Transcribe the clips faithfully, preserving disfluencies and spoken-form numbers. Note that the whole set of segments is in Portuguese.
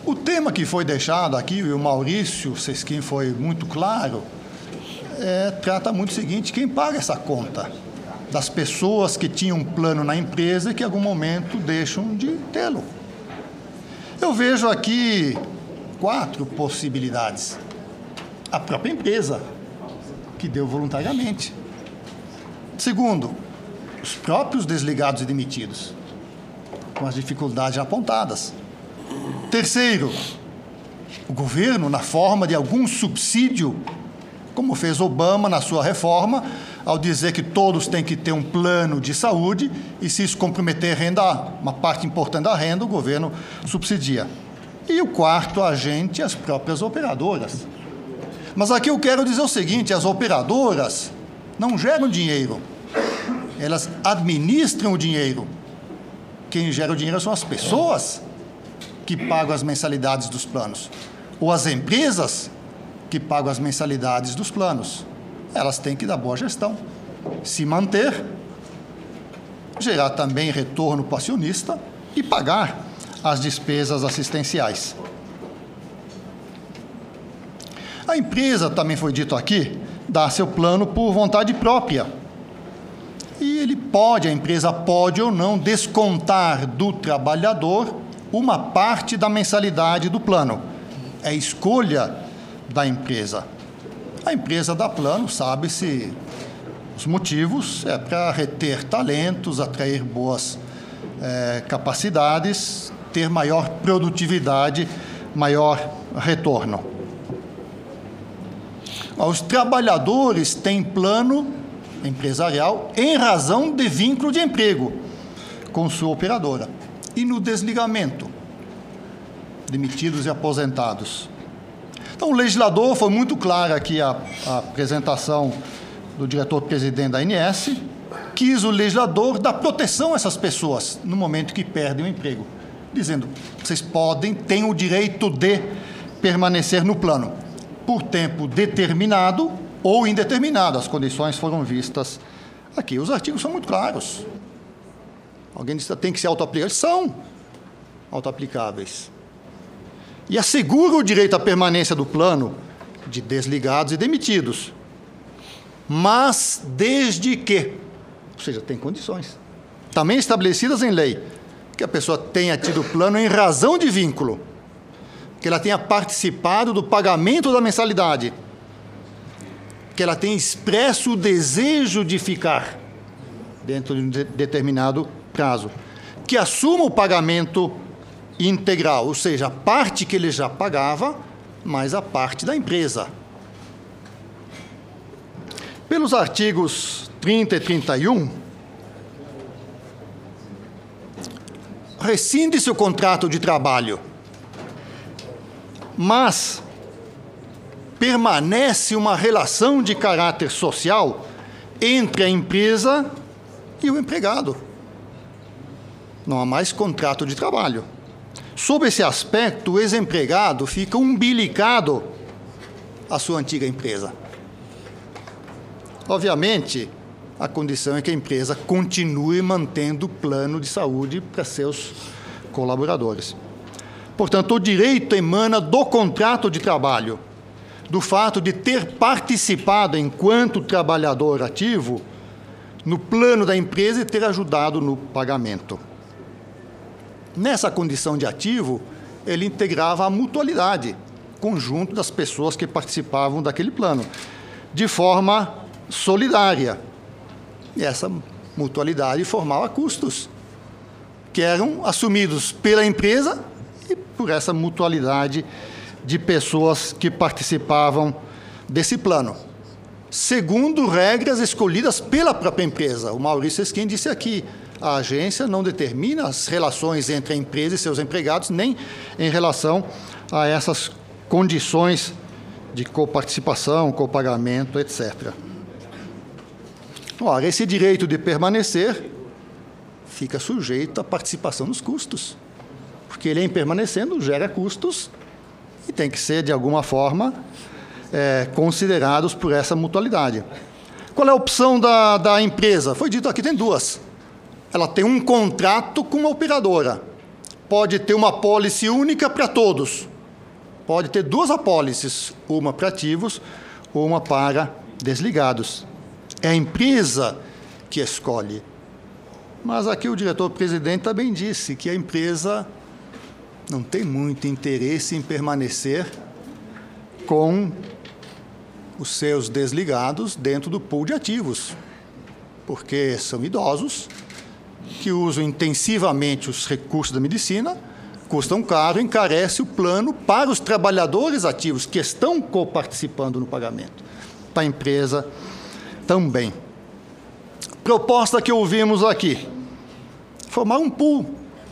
O tema que foi deixado aqui, e o Maurício Sesquim foi muito claro, é, trata muito o seguinte: quem paga essa conta? Das pessoas que tinham um plano na empresa e que em algum momento deixam de tê-lo. Eu vejo aqui quatro possibilidades. A própria empresa, que deu voluntariamente. Segundo, os próprios desligados e demitidos, com as dificuldades apontadas. Terceiro, o governo, na forma de algum subsídio, como fez Obama na sua reforma, ao dizer que todos têm que ter um plano de saúde e, se isso comprometer renda, uma parte importante da renda, o governo subsidia. E o quarto agente, as próprias operadoras. Mas aqui eu quero dizer o seguinte: as operadoras não geram dinheiro, elas administram o dinheiro. Quem gera o dinheiro são as pessoas que pagam as mensalidades dos planos, ou as empresas que pagam as mensalidades dos planos. Elas têm que dar boa gestão, se manter, gerar também retorno para o acionista e pagar as despesas assistenciais. A empresa, também foi dito aqui, dá seu plano por vontade própria. E ele pode, a empresa pode ou não descontar do trabalhador uma parte da mensalidade do plano. É escolha da empresa. A empresa dá plano, sabe-se os motivos, é para reter talentos, atrair boas é, capacidades, ter maior produtividade, maior retorno. Os trabalhadores têm plano empresarial em razão de vínculo de emprego com sua operadora. E no desligamento, demitidos e aposentados. Então, o legislador, foi muito clara aqui a, a apresentação do diretor-presidente da A N S, quis o legislador dar proteção a essas pessoas no momento que perdem o emprego, dizendo: vocês podem, têm o direito de permanecer no plano por tempo determinado ou indeterminado. As condições foram vistas aqui. Os artigos são muito claros. Alguém disse que tem que ser auto-aplicáveis. São auto-aplicáveis. E assegura o direito à permanência do plano de desligados e demitidos. Mas desde que, ou seja, tem condições, também estabelecidas em lei, que a pessoa tenha tido plano em razão de vínculo, que ela tenha participado do pagamento da mensalidade, que ela tenha expresso o desejo de ficar dentro de um de determinado prazo, que assuma o pagamento integral, ou seja, a parte que ele já pagava, mais a parte da empresa. Pelos artigos trinta e trinta e um, rescinde-se o contrato de trabalho, mas permanece uma relação de caráter social entre a empresa e o empregado. Não há mais contrato de trabalho. Sob esse aspecto, o ex-empregado fica umbilicado à sua antiga empresa. Obviamente, a condição é que a empresa continue mantendo o plano de saúde para seus colaboradores. Portanto, o direito emana do contrato de trabalho, do fato de ter participado enquanto trabalhador ativo no plano da empresa e ter ajudado no pagamento. Nessa condição de ativo, ele integrava a mutualidade, conjunto das pessoas que participavam daquele plano, de forma solidária. E essa mutualidade formava custos, que eram assumidos pela empresa e por essa mutualidade de pessoas que participavam desse plano, segundo regras escolhidas pela própria empresa. O Maurício Sesquim disse aqui: a agência não determina as relações entre a empresa e seus empregados, nem em relação a essas condições de coparticipação, copagamento, etcétera. Ora, esse direito de permanecer fica sujeito à participação nos custos, porque ele, em permanecendo, gera custos e tem que ser, de alguma forma, é, considerados por essa mutualidade. Qual é a opção da, da empresa? Foi dito aqui, tem duas. Ela tem um contrato com uma operadora pode ter uma apólice única para todos. Pode ter duas apólices, uma para ativos, uma para desligados. É a empresa que escolhe. Mas aqui o diretor-presidente também disse que a empresa não tem muito interesse em permanecer com os seus desligados dentro do pool de ativos, porque são idosos que usam intensivamente os recursos da medicina, custam caro, encarece o plano para os trabalhadores ativos que estão coparticipando no pagamento. Para a empresa também. Proposta que ouvimos aqui, formar um pool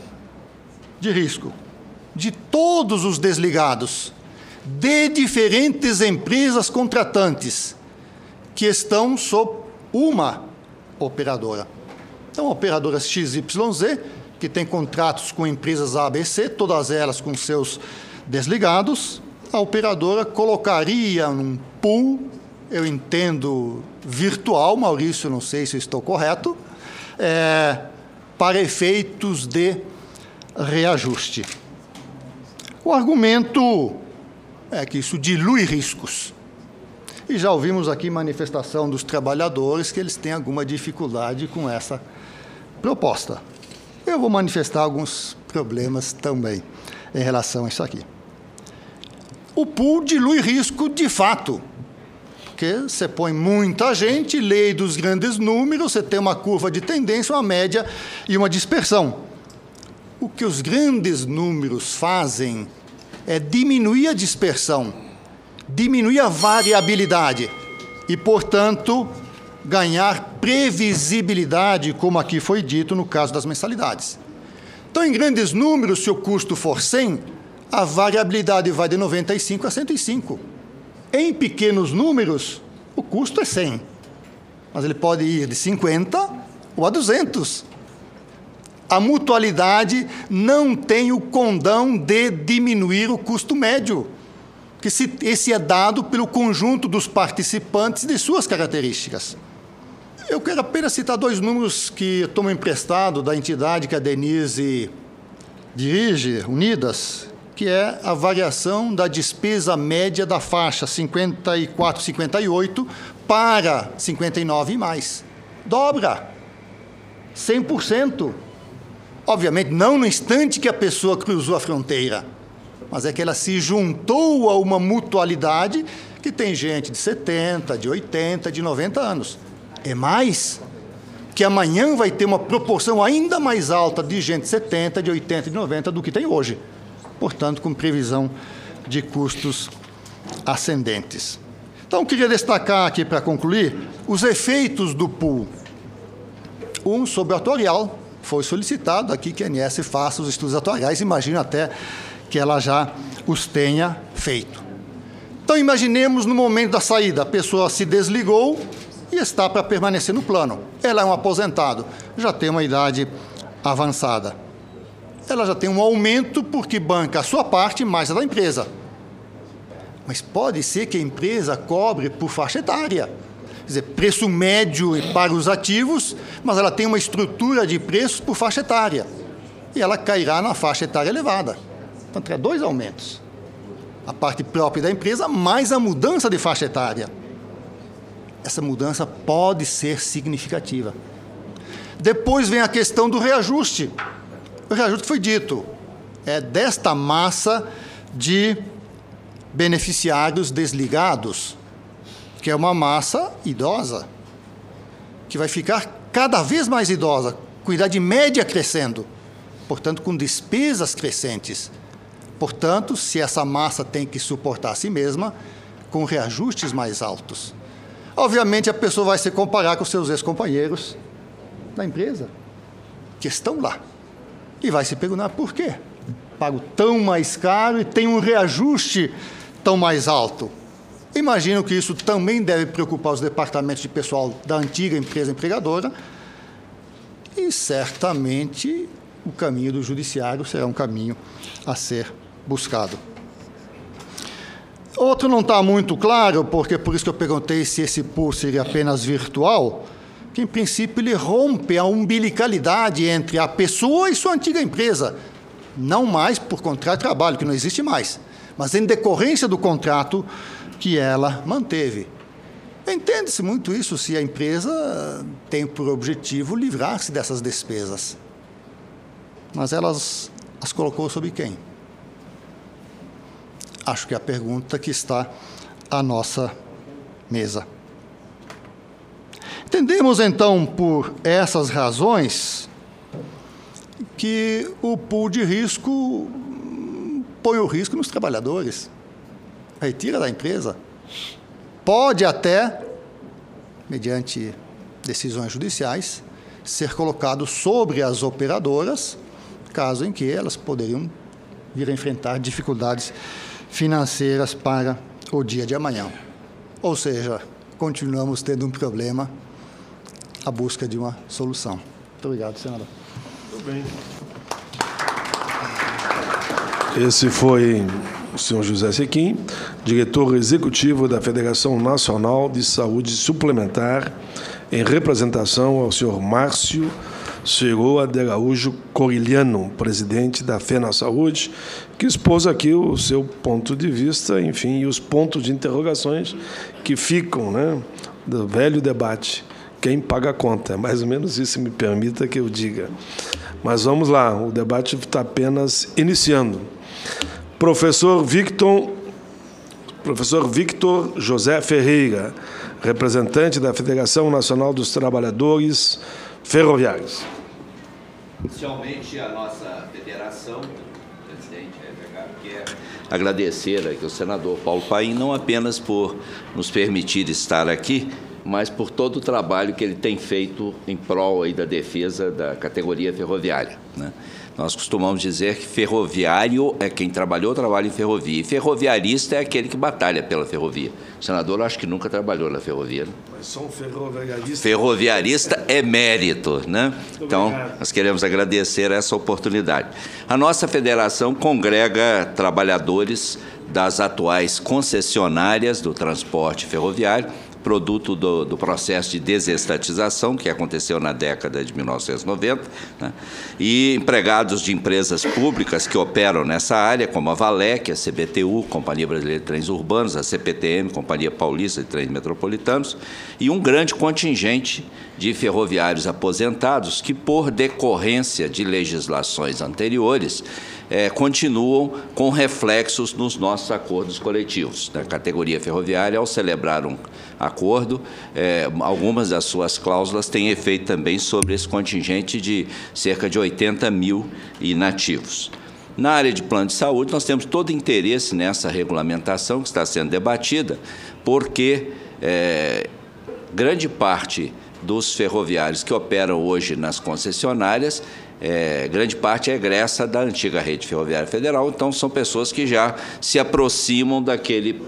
de risco de todos os desligados, de diferentes empresas contratantes, que estão sob uma operadora. Então, operadoras X Y Z, que tem contratos com empresas A, B, C, todas elas com seus desligados, a operadora colocaria num pool, eu entendo virtual, Maurício, não sei se eu estou correto, é, para efeitos de reajuste. O argumento é que isso dilui riscos. E já ouvimos aqui manifestação dos trabalhadores que eles têm alguma dificuldade com essa proposta. Eu vou manifestar alguns problemas também em relação a isso aqui. O pool dilui risco de fato, porque você põe muita gente, lei dos grandes números, você tem uma curva de tendência, uma média e uma dispersão. O que os grandes números fazem é diminuir a dispersão, diminuir a variabilidade e, portanto, ganhar previsibilidade, como aqui foi dito no caso das mensalidades. Então, em grandes números, se o custo for cem, a variabilidade vai de noventa e cinco a cento e cinco. Em pequenos números, o custo é cem, mas ele pode ir de cinquenta ou a duzentos. A mutualidade não tem o condão de diminuir o custo médio, que esse é dado pelo conjunto dos participantes de suas características. Eu quero apenas citar dois números que eu tomo emprestado da entidade que a Denise dirige, Unidas, que é a variação da despesa média da faixa cinquenta e quatro, cinquenta e oito para cinquenta e nove e mais. Dobra, cem por cento. Obviamente, não no instante que a pessoa cruzou a fronteira, mas é que ela se juntou a uma mutualidade que tem gente de setenta, de oitenta, de noventa anos. É mais que amanhã vai ter uma proporção ainda mais alta de gente de setenta, de oitenta, de noventa do que tem hoje. Portanto, com previsão de custos ascendentes. Então, queria destacar aqui, para concluir, os efeitos do pool. Um sobre o atuarial. Foi solicitado aqui que a A N S faça os estudos atuariais, imagino até que ela já os tenha feito. Então, imaginemos no momento da saída, a pessoa se desligou e está para permanecer no plano. Ela é um aposentado, já tem uma idade avançada. Ela já tem um aumento porque banca a sua parte mais a da empresa. Mas pode ser que a empresa cobre por faixa etária. Quer dizer, preço médio para os ativos, mas ela tem uma estrutura de preços por faixa etária. E ela cairá na faixa etária elevada. Então, terá dois aumentos. A parte própria da empresa, mais a mudança de faixa etária. Essa mudança pode ser significativa. Depois vem a questão do reajuste. O reajuste foi dito. É desta massa de beneficiários desligados, que é uma massa idosa, que vai ficar cada vez mais idosa, com idade média crescendo, portanto, com despesas crescentes. Portanto, se essa massa tem que suportar a si mesma, com reajustes mais altos. Obviamente, a pessoa vai se comparar com seus ex-companheiros da empresa, que estão lá, e vai se perguntar por quê? Pago tão mais caro e tenho um reajuste tão mais alto. Imagino que isso também deve preocupar os departamentos de pessoal da antiga empresa empregadora e, certamente, o caminho do judiciário será um caminho a ser buscado. Outro não está muito claro, porque por isso que eu perguntei se esse pool seria apenas virtual, que, em princípio, ele rompe a umbilicalidade entre a pessoa e sua antiga empresa. Não mais por contrato de trabalho, que não existe mais, mas em decorrência do contrato que ela manteve. Entende-se muito isso se a empresa tem por objetivo livrar-se dessas despesas. Mas elas as colocou sobre quem? Acho que é a pergunta que está à nossa mesa. Entendemos, então, por essas razões, que o pool de risco põe o risco nos trabalhadores, retira da empresa. Pode até, mediante decisões judiciais, ser colocado sobre as operadoras, caso em que elas poderiam vir a enfrentar dificuldades financeiras para o dia de amanhã. Ou seja, continuamos tendo um problema, a busca de uma solução. Muito obrigado, senador. Muito bem. Esse foi o senhor José Sequim, diretor executivo da Federação Nacional de Saúde Suplementar, em representação ao senhor Márcio Seroa de Araújo Coriliano, presidente da FENA Saúde, que expôs aqui o seu ponto de vista, enfim, e os pontos de interrogações que ficam, né, do velho debate. Quem paga a conta? É mais ou menos isso, me permita que eu diga. Mas vamos lá, o debate está apenas iniciando. Professor Victor, professor Victor José Ferreira, representante da Federação Nacional dos Trabalhadores Ferroviários. Inicialmente, a nossa federação, presidente, quer agradecer aqui ao senador Paulo Paim, não apenas por nos permitir estar aqui, mas por todo o trabalho que ele tem feito em prol aí da defesa da categoria ferroviária, né? Nós costumamos dizer que ferroviário é quem trabalhou, trabalha em ferrovia, e ferroviarista é aquele que batalha pela ferrovia. O senador, acho que nunca trabalhou na ferrovia, né? Mas só um ferroviarista... Ferroviarista é mérito, né? Então, nós queremos agradecer essa oportunidade. A nossa federação congrega trabalhadores das atuais concessionárias do transporte ferroviário, produto do, do processo de desestatização que aconteceu na década de mil novecentos e noventa, né? E empregados de empresas públicas que operam nessa área, como a Valec, a C B T U, Companhia Brasileira de Trens Urbanos, a C P T M, Companhia Paulista de Trens Metropolitanos, e um grande contingente de ferroviários aposentados que, por decorrência de legislações anteriores, É, continuam com reflexos nos nossos acordos coletivos. Da categoria ferroviária, ao celebrar um acordo, é, algumas das suas cláusulas têm efeito também sobre esse contingente de cerca de oitenta mil inativos. Na área de plano de saúde, nós temos todo interesse nessa regulamentação que está sendo debatida, porque é, grande parte dos ferroviários que operam hoje nas concessionárias, É, grande parte é egressa da antiga rede ferroviária federal, então são pessoas que já se aproximam daquele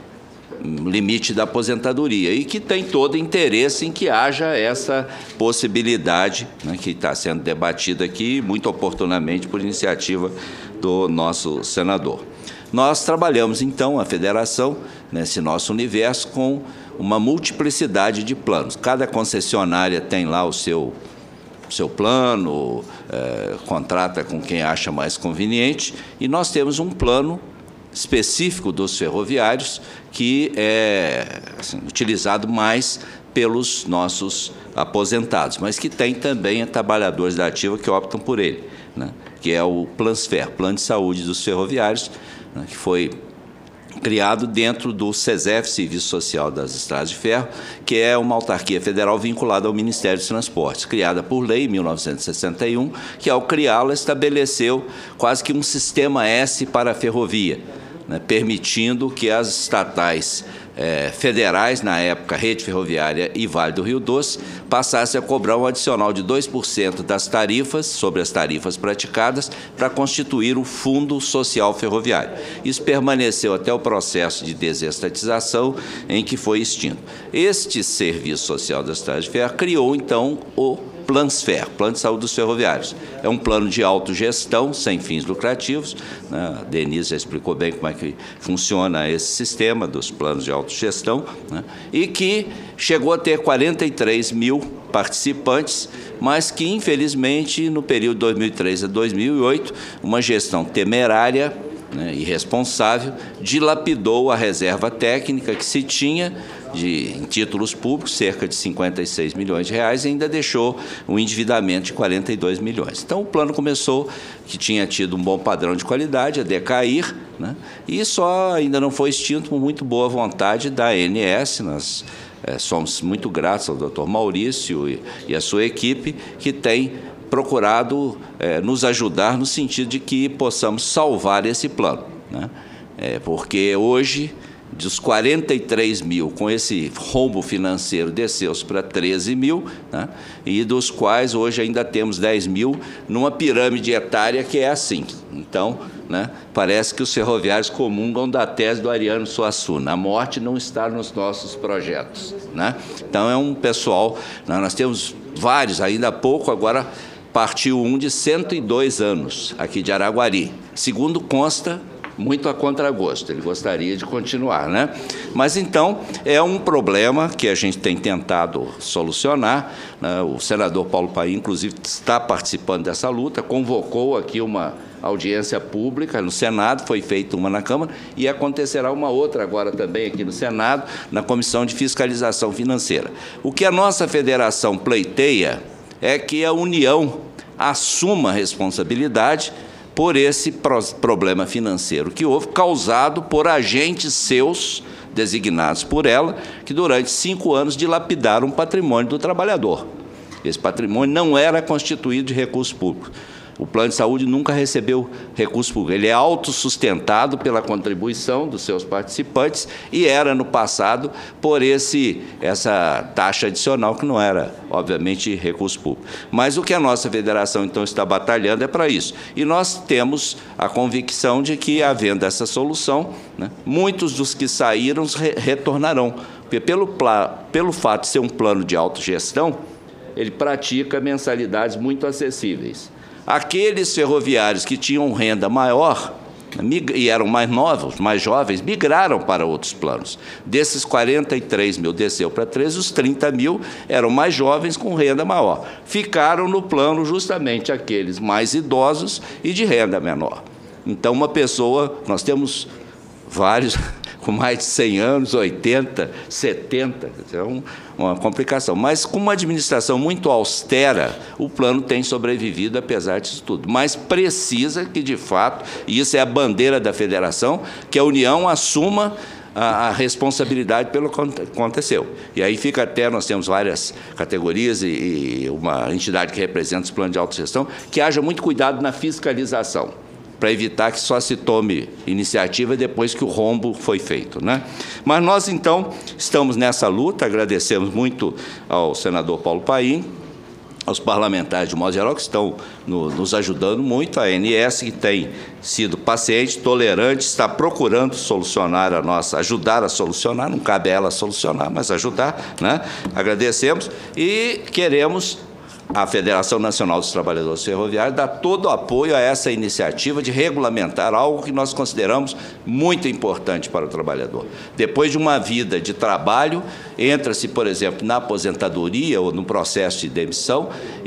limite da aposentadoria e que tem todo interesse em que haja essa possibilidade, né, que está sendo debatida aqui muito oportunamente por iniciativa do nosso senador. Nós trabalhamos, então, a federação, nesse nosso universo, com uma multiplicidade de planos. Cada concessionária tem lá o seu seu plano, é, contrata com quem acha mais conveniente, e nós temos um plano específico dos ferroviários que é assim, utilizado mais pelos nossos aposentados, mas que tem também trabalhadores da ativa que optam por ele, né, que é o Plansfer, Plano de Saúde dos Ferroviários, né, que foi criado dentro do SESEF, Serviço Social das Estradas de Ferro, que é uma autarquia federal vinculada ao Ministério dos Transportes, criada por lei em mil novecentos e sessenta e um, que ao criá-la estabeleceu quase que um sistema S para a ferrovia, né, permitindo que as estatais é, federais, na época Rede Ferroviária e Vale do Rio Doce, passassem a cobrar um adicional de dois por cento das tarifas, sobre as tarifas praticadas, para constituir o Fundo Social Ferroviário. Isso permaneceu até o processo de desestatização, em que foi extinto. Este Serviço Social das Estradas de Ferro criou, então, o Plansfer, Plano de Saúde dos Ferroviários. É um plano de autogestão, sem fins lucrativos, né? A Denise já explicou bem como é que funciona esse sistema dos planos de autogestão, né? E que chegou a ter quarenta e três mil participantes, mas que, infelizmente, no período de dois mil e três a dois mil e oito, uma gestão temerária, né, irresponsável, dilapidou a reserva técnica que se tinha de, em títulos públicos, cerca de cinquenta e seis milhões de reais, e ainda deixou um endividamento de quarenta e dois milhões. Então, o plano começou, que tinha tido um bom padrão de qualidade, a decair, né, e só ainda não foi extinto por muito boa vontade da A N S. Nós é, somos muito gratos ao doutor Maurício e, e a sua equipe, que tem procurado é, nos ajudar no sentido de que possamos salvar esse plano, né? É, porque hoje, dos quarenta e três mil, com esse rombo financeiro, desceu-se para treze mil, né? E dos quais hoje ainda temos dez mil numa pirâmide etária que é assim. Então, né, parece que os ferroviários comungam da tese do Ariano Suassuna: a morte não está nos nossos projetos, né? Então, é um pessoal, né, nós temos vários, ainda há pouco, agora partiu um de cento e dois anos, aqui de Araguari. Segundo consta, muito a contragosto, ele gostaria de continuar, né? Mas, então, é um problema que a gente tem tentado solucionar, né? O senador Paulo Paim, inclusive, está participando dessa luta, convocou aqui uma audiência pública no Senado, foi feita uma na Câmara, e acontecerá uma outra agora também aqui no Senado, na Comissão de Fiscalização Financeira. O que a nossa federação pleiteia é que a União assuma a responsabilidade por esse problema financeiro que houve, causado por agentes seus, designados por ela, que durante cinco anos dilapidaram o patrimônio do trabalhador. Esse patrimônio não era constituído de recursos públicos. O plano de saúde nunca recebeu recurso público. Ele é autossustentado pela contribuição dos seus participantes e era, no passado, por esse, essa taxa adicional, que não era, obviamente, recurso público. Mas o que a nossa federação, então, está batalhando é para isso. E nós temos a convicção de que, havendo essa solução, né, muitos dos que saíram re retornarão. Porque, pelo, pelo fato de ser um plano de autogestão, ele pratica mensalidades muito acessíveis. Aqueles ferroviários que tinham renda maior e eram mais novos, mais jovens, migraram para outros planos. Desses quarenta e três mil desceu para treze, os trinta mil eram mais jovens com renda maior. Ficaram no plano justamente aqueles mais idosos e de renda menor. Então, uma pessoa, nós temos vários com mais de cem anos, oitenta, setenta, é um, uma complicação. Mas, com uma administração muito austera, o plano tem sobrevivido, apesar disso tudo. Mas precisa que, de fato, e isso é a bandeira da federação, que a União assuma a, a responsabilidade pelo que aconteceu. E aí fica até, nós temos várias categorias e, e uma entidade que representa os planos de autogestão, que haja muito cuidado na fiscalização, para evitar que só se tome iniciativa depois que o rombo foi feito, né? Mas nós, então, estamos nessa luta, agradecemos muito ao senador Paulo Paim, aos parlamentares de modo geral, que estão no, nos ajudando muito, a A N S, que tem sido paciente, tolerante, está procurando solucionar a nossa, ajudar a solucionar, não cabe a ela solucionar, mas ajudar, né? Agradecemos e queremos a Federação Nacional dos Trabalhadores Ferroviários dá todo o apoio a essa iniciativa de regulamentar algo que nós consideramos muito importante para o trabalhador. Depois de uma vida de trabalho, entra-se, por exemplo, na aposentadoria ou no processo de demissão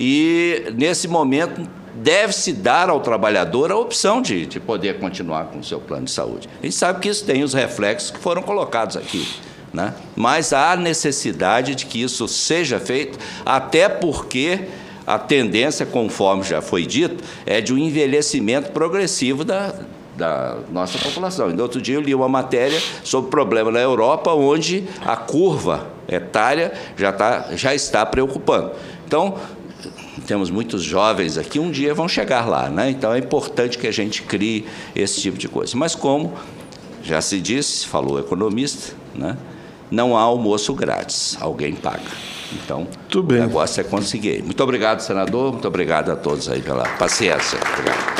e, nesse momento, deve-se dar ao trabalhador a opção de, de poder continuar com o seu plano de saúde. A gente sabe que isso tem os reflexos que foram colocados aqui, né? Mas há necessidade de que isso seja feito, até porque a tendência, conforme já foi dito, é de um envelhecimento progressivo da, da nossa população. E, no outro dia, eu li uma matéria sobre o problema na Europa, onde a curva etária já, tá, já está preocupando. Então, temos muitos jovens aqui, um dia vão chegar lá, né? Então, é importante que a gente crie esse tipo de coisa. Mas, como já se disse, falou o economista, né? Não há almoço grátis, alguém paga. Então, o negócio é conseguir. Muito obrigado, senador, muito obrigado a todos aí pela paciência. Obrigado.